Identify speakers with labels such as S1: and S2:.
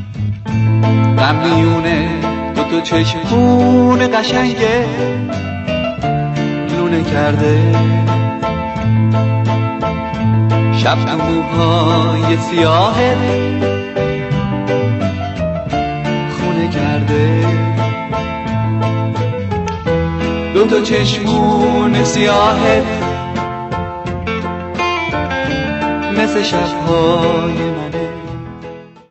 S1: غمیونه دو چشمون قشنگه لونه کرده، شب تو موهای سیاهه خونه کرده. دو چشمون سیاهه مثل شبهای منه